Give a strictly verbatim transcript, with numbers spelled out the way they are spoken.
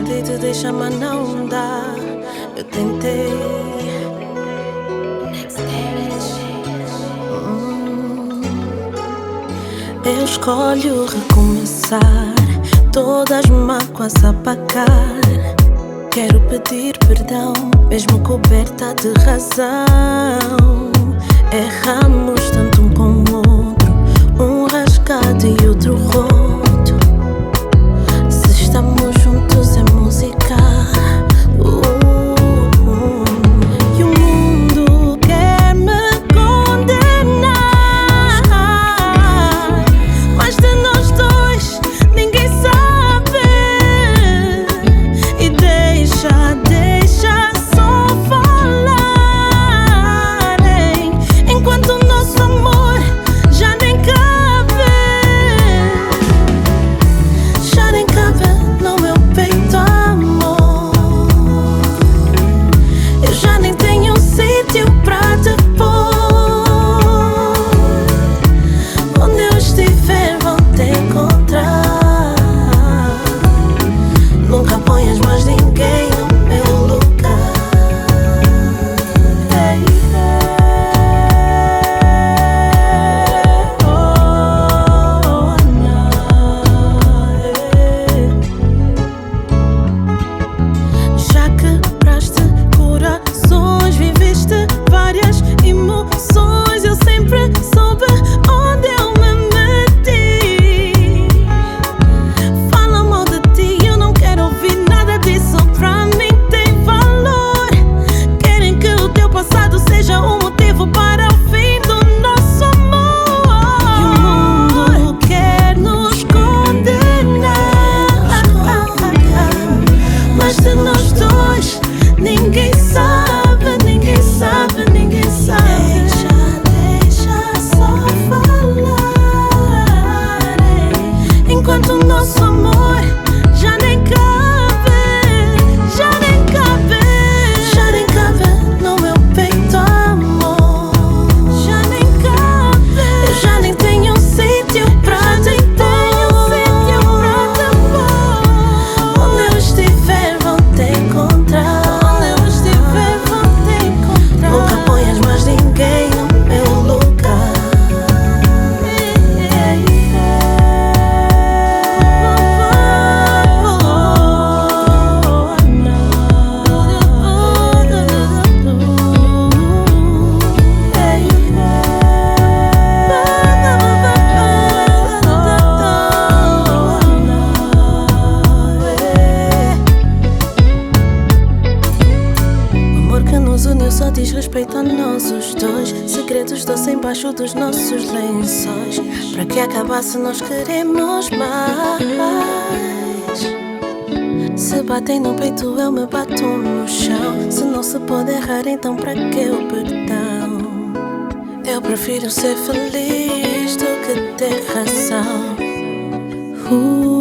tentei te deixar, mas não dá. Eu tentei. Hum. Eu escolho recomeçar, todas as mágoas apagar. Quero pedir perdão, mesmo coberta de razão. Erramos tanto um com o outro, um rasgado e outro roto. Se estamos juntos é música. uh, uh. E o mundo quer me condenar, mas de nós dois ninguém sabe. E deixa, deixa só falarem, enquanto o nosso amor já nem cabe. Já nem cabe no meu peito, amor. Eu já nem tenho sítio pra te pôr. Onde eu estiver vou te encontrar. Nunca ponhas mais ninguém no meu lugar. Hey, hey. Oh, não. Já quebraste corações, viveste várias emoções. Eu sempre soube onde eu me meti. Fala mal de ti, eu não quero ouvir nada disso. Pra mim tem valor. Querem que o teu passado seja um motivo para o fim do nosso amor. E o mundo quer nos condenar, mas de nós dois ninguém sabe, ninguém sabe, ninguém sabe. Deixa, deixa só falarem, enquanto o nosso amor já nem cabe. Já nem cabe, já nem cabe no meu peito, amor. Já nem cabe. Eu já nem tenho sítio pra te pôr. Onde eu estiver vou te encontrar. Onde eu estiver vou te encontrar. Nunca ponhas mais ninguém no meu lugar. O amor que nos uniu só diz respeito a nós os dois. Segredos doces embaixo dos nossos lençóis. Para que acabar se nós queremos mais? Se batem no peito eu me bato no chão. Se não se pode errar, então pra que o perdão? Eu prefiro ser feliz do que ter razão. uh.